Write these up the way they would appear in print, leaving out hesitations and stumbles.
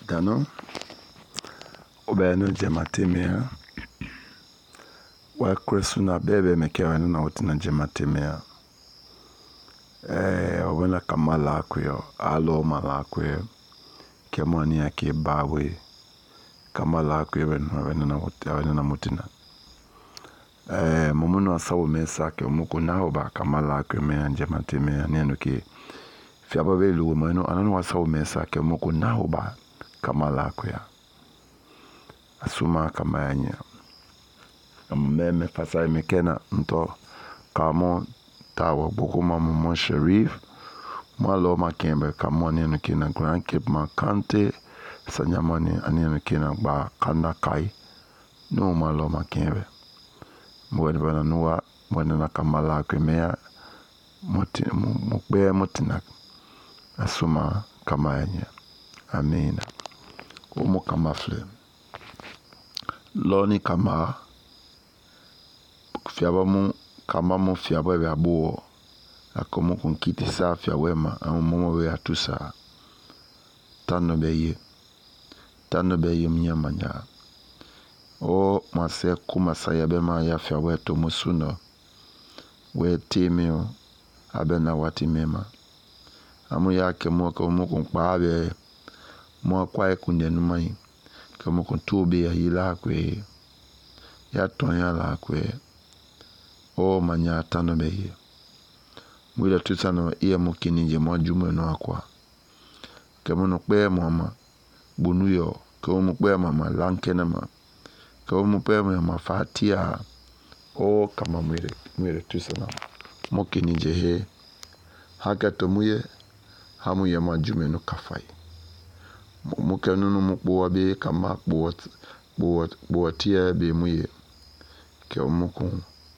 Dano obeno jematemea wa kresuna bebe mekewa na utina jematemea obena kamala kuyo alo malakwe kemani yake bawe kamala kuyo na mutina mumuno asawo mesa ke muku naho ba kamala kuyo me jematemea neno ke fiaba velu mano anano asawo mesa ke muku naho ba kamala kuya asuma kamanya meme fasai mekena nto kamo tawa bokuma mo Sharif malo makembe kamo neno kina Grand Cape Makante sanyamani aneno kina ba kanda kai no malo makembe mwene bana nuwa mwene na kamala kemea mukbe mutina asuma kamanya amina umu kamafle loni kama fiaba mu kama mu fiaba ya buo akomo kunkiti sa fiawema amomo we atusa tano beye mnyamanya o mase kuma sayabe ma ya fiawe to musuno we timio abena wati mema amu yake mo ko mo kunkpabe mo kwa kunenu mai kama kuntubi ya ila kwe ya tonya la kwe o manya tano beye mwila tusano iya mukinije mwa jume no akwa kama nukpe mama bunuyo kama nukpe mama lankenema kama nukpe mama fatia o kama mwile tusano mukinije he haka tomuye hamu ya mwa jume no kafai muke nunu mukbuwa be kama buwa tia be muye ke muku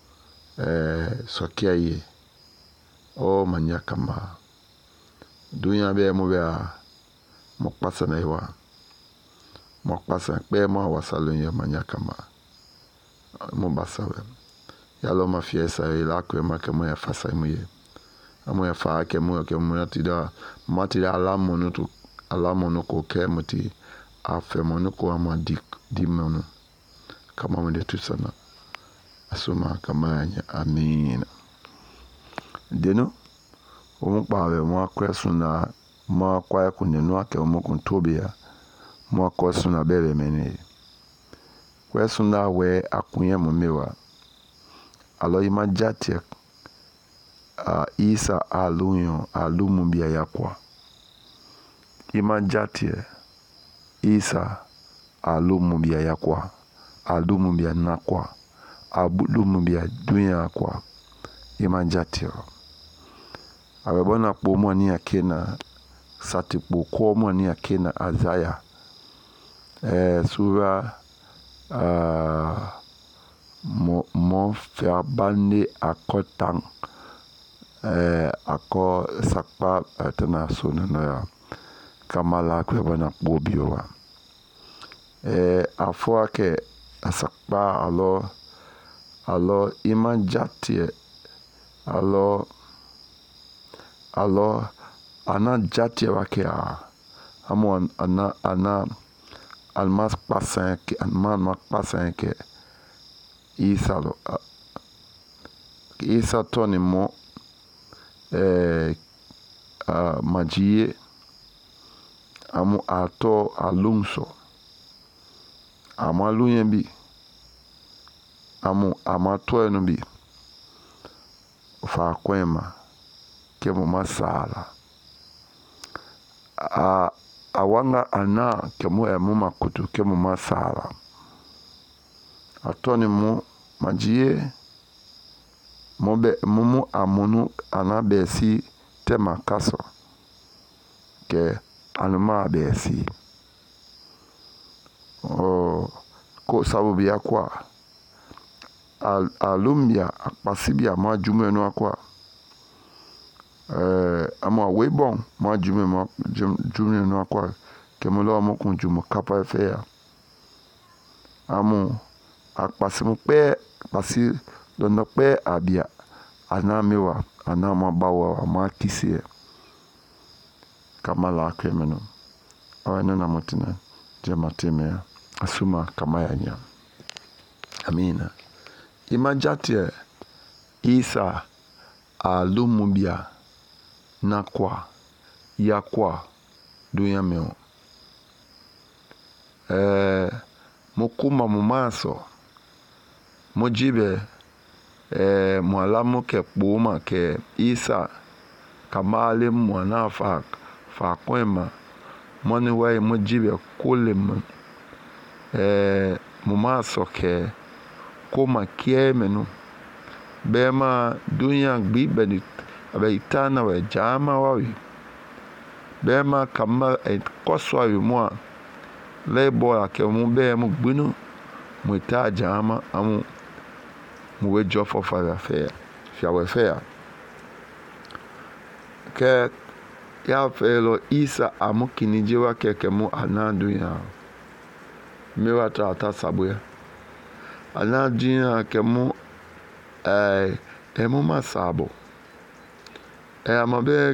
sokia ye o manya kama dunya be mu be mukpasa na iwa mukpasa pe mo wasalo ye manya kama mu basawe yalo mafiesa ila kwe make mo ya fasa muye amu ya fa ke mu matida alamono ko kemuti afemono ko amadi dimono kama mwende tusana asuma kamanya amina deno umukbawe mwa kwesuna mwa kwaya kunenu ake umukuntobia mwa kwesuna bebe mene kwesuna we akunye mumewa alo ima jatia isa alumu bia yakwa ima jatia isa alumu bia yakwa alumu bia nakwa alumu bia dunya akwa ima jatia awebona po mwani akena sati po kwa mwani akena Azaya sura mo fiabande akotang ako sakpa tena sona ya kamala kwebona po biowa afo ake asakpa alo ima jatie alo ana jatie wake amo ana almas pasan ke isa toni mo majie amu ato alunso amalunye bi amu amato enu bi fa kwema kemo masala awanga ana kemo emu makutu kemo masala atoni mu majie mumu amunu anabesi tema kaso ke anuma abesi ko sababu ya kwa alumbia akpasibia ma jume no akwa ama webon ma jume no akwa kemulo mo kun jumo kapa fea amu akpasimu pe pasi dondo pe abia anamiwa anama bawa ma kisie kamala kremeno Awa na mutina jamateme asuma kamaya nya. Amina. Imajate Isa alumubia nakwa yakwa dunya meo. Mukuma mumaso mujibe mwalamu ke kpuma ke Isa kamale mwana fa kwema moni wai mujibe kule mumaso ke kuma kiemenu bema dunya gbibeni abe itana we jama wawi bema kama koswa wi mwa lebo ake mu be mu gbinu mu ta jama amu mu we jofo fa fe fia we fe ke ya felo Isa amu kinijiwa ke mu ana dunya mewa ta sabuya ana dunya ke mu emu masabo amabe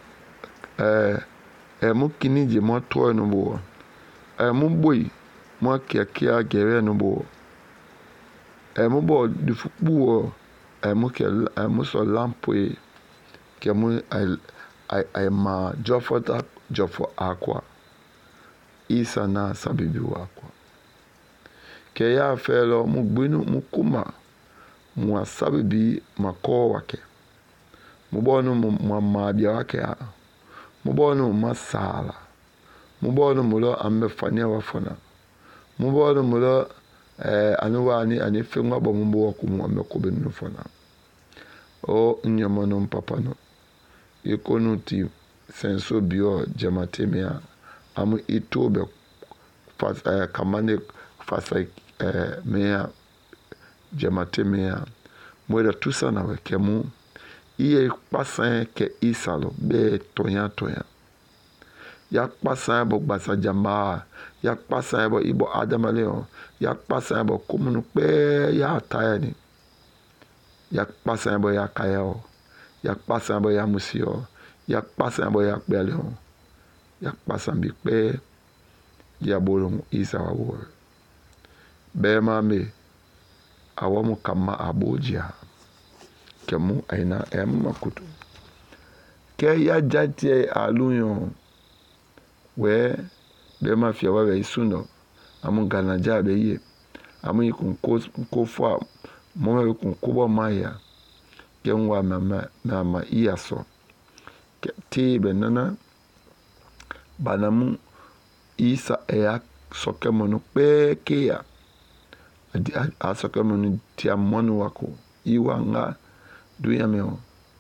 emu kinije mo to no bo emu boy mo kekia gere no bo emu bo difupu emu so lampoe ke mu ai ma jofo akwa Isa na sabibi wakwa ke ya felo mu gbinu mu kuma mu asabibi mako wake mubonu mu mabia wake mubonu masala mubonu mulo amefania wafona mubonu mulo anuwani anifengwa bomumbo wakumu amekobe nufona o nyamono mpapano ikonu ti senso bio jamatemia amu itobe kamane fasa mea jamatemia mweda tusa na wekemu iye pasan ke Isalo be tonya ya pasan bo gbasa jama ya pasan bo ibo adamaleo ya pasan bo kumunu pe ya tayani ya pasan bo ya kayao ya pasan bo ya musio ya pasan bo ya kbeleo ya pasan bi pe ya bolong Isa wawo be mame awamu kama abojia kemu aina makutu ke ya jati alunyo we be ma fia wa isuno amu ganaja be ye amu ikun ko fa mo me kun ko bo maya ke nwa mama iaso ke ti be nana banamu Isa ya sokemonu pe ke ya a sokemonu ti amonu wako iwa nga dunya meo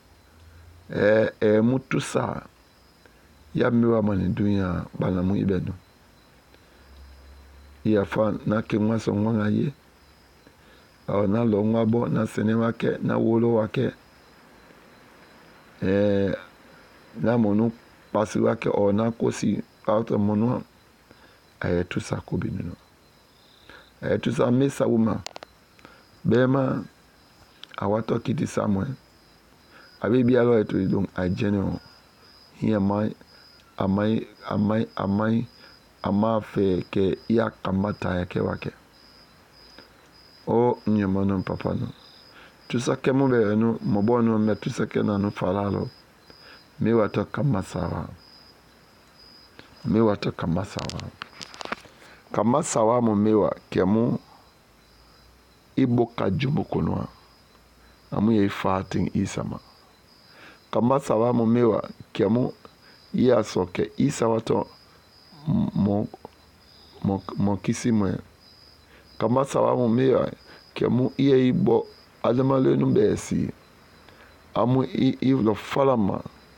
mutusa ya miwa mani dunya banamu ibenu ya fa na ke mwaso mwanga ye o na lo mwabo na sene wake na wolo wake na monu pasi wake o na kosi auto monu tusa kubinu tusa mesa uma bema awato kiti Samuel abibi alo eto idong ajeno hi amai fe ke ya kamata ya ke wake o nyamono papano tusa ke mo be no mobono me tusa ke na no falalo me wato kamasawa mo mewa ke mo ibo kajumu kunwa amu ye fatin Isama kama sawa mo mewa kemu iya soke Isa wato mo kisimwe kama sawa mo mewa kemu iya ibo adamalenu besi amu lo falama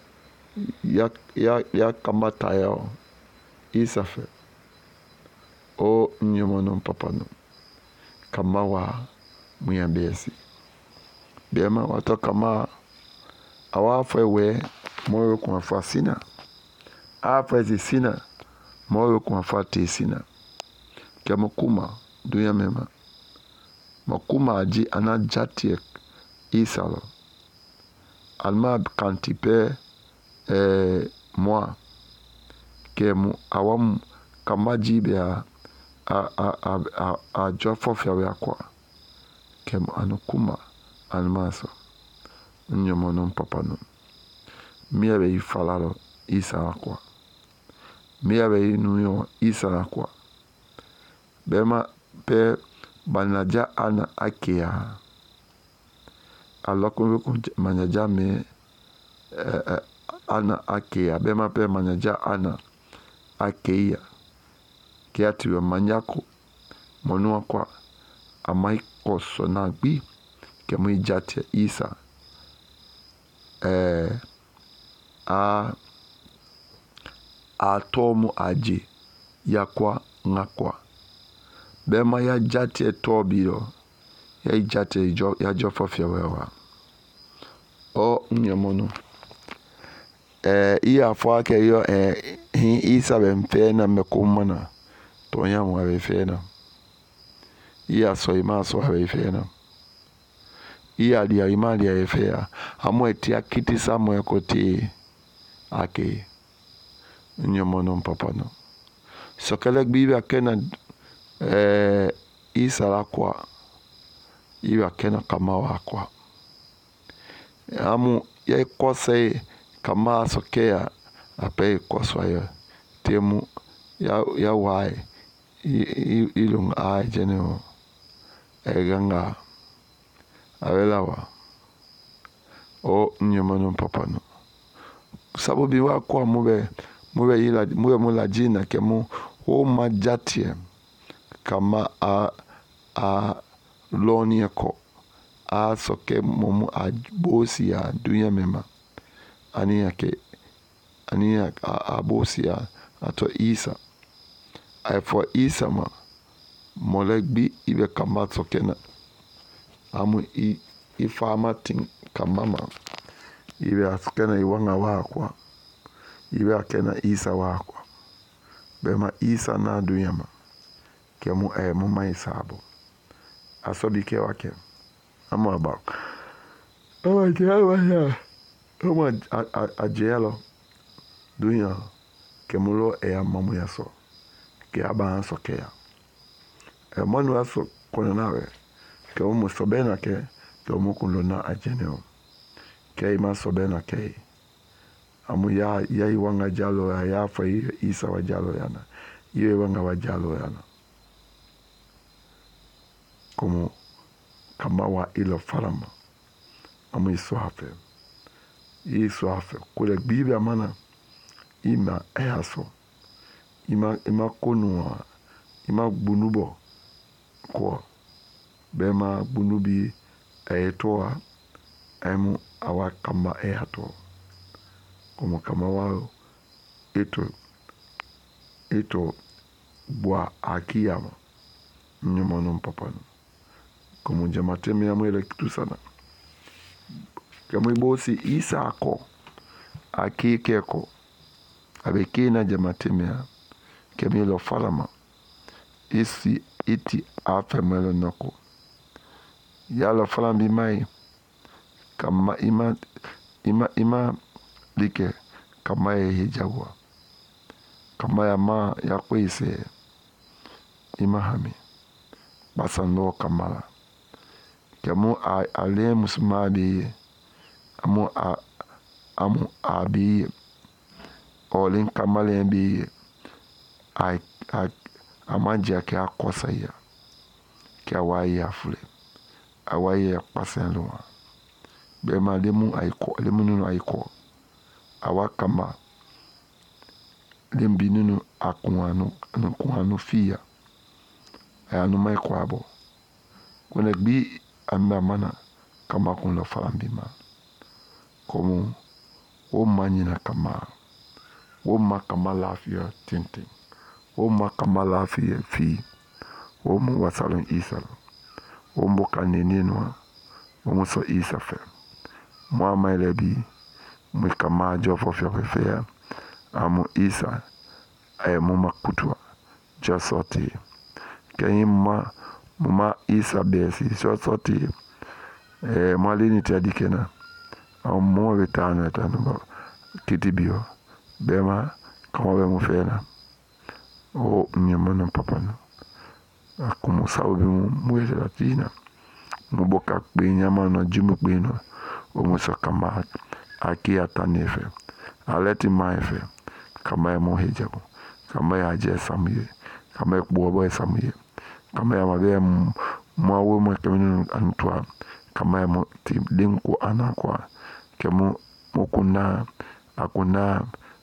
ya kama tayo Isa fe o nyomono papano kama wa muya besi bema wato kama awafe we moyo kwa fasina afa zisina moyo kwa fati sina kia mkuma dunya mema mkuma aji anajati Isalo alma kantipe moi kemu awam kamaji be a jofo fiawe akwa kemu anukuma anmaso nyomo non papa no mia be falalo isa akwa mia be nuyo isa akwa bema pe banaja ana akia aloko manaja me ana akia bema pe manaja ana akia kiati wa manyako monua kwa amai koso na gbi kemu ijate isa a tomu aje yakwa ngakwa bema ya jate tobiro ya ijate ya jofo fiawewa o nyamono iya fwa ke yo hi isa bemfe na mekumana to yamu abefe na iya so ima so abefe na iya dia ima dia efea amo etia kiti samo ekoti ake nyamono papa no so kale bibi akena isa lakwa iwa kena kama wakwa amu ya kose kama sokea ape koswa ya temu ya wai ilung ai jeneo eganga awelawa o nyomono papa no sabu bi wa kwa mube mula jina kemu o majatie kama a loni ko a soke momu a bosi ya dunya mema ani a bosi ya ato isa ai for isa ma molegbi ibe kama soke na amu ifama ting kamama ibe askena iwanga wakwa ibe akena isa wakwa bema isa na dunya ma kemu muma isabo asobike wake amu aba ama ajelo dunya kemulo mamu yaso ke aba sokea manu aso kona nawe ke umu sobena ke mu kunlona ajeneo ke ima sobena ke amu ya iwanga jalo ya fa isa wa jalo yana iwe wanga wa jalo yana como kama wa ilo farama amu iswafe kule bibi amana ima ehaso ima konua ima bunubo ko bema bunubi etoa emu awa kama ehato como kama wao ito bua akiyama nyomono mpapano como jamateme ya mwele kitu sana kama ibosi isa ako akikeko abekina jamateme ya kemilo falama iti afemelo noko yalo falambi mai kama ima like kama hijagwa kama ya ma ya kwese ima hami basando kamala kemu ale musmabi amu abi olin kamale bi amanja ke akosa ya ke awaye afule awaye pasenlo bema lemu nunu aiko awakama lembi nunu akunanu fia ayanu mai kwabo kuna bi amba mana kama kun lo falambima como o manina kama o makama lafia tintin o makama lafia fi o mu wasalon isalo o mboka nenenwa o muso isa fe mo mailebi mu kama jofo fia amu isa mu makutwa jasoti kayi muma isa besi jasoti malini tadikena mo betana tanu kitibio bema kama be mu fena o nyamana papa no akumu sawo bi mu latina mu boka pe nyamana jumu pe no o mu so kama aki atanefe aleti maefe kama ya mo hejabo kama ya je samuye kama ya bobo samuye kama ya mabe mwawe mwa keminu antwa kama ya mo dimku anakwa kemu mukuna akuna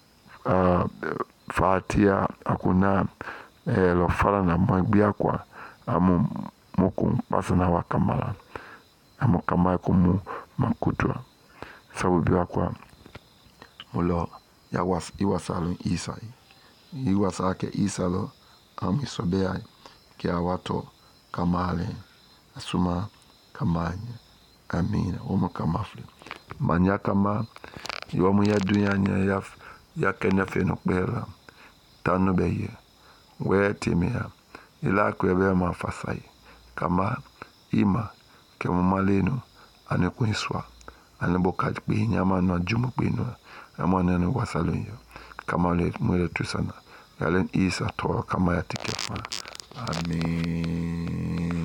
fatia akuna lo fala na magbia kwa amu muku pasana wa kamala amu kama kumu makutwa sababu biwa kwa mulo ya iwasalo isai iwasake isalo amisobea kia wato kamale asuma kamanya amina omo kamafle manya kama yomu ya dunya ya kenya feno kwela tanu beye we timia ila kwebe mafasai kama ima kemo maleno ane kuiswa ane boka kpi nyama no jumu kpi no amane no wasalo yo kama le mwele tusana yalen isa to kama ya tikefa amen.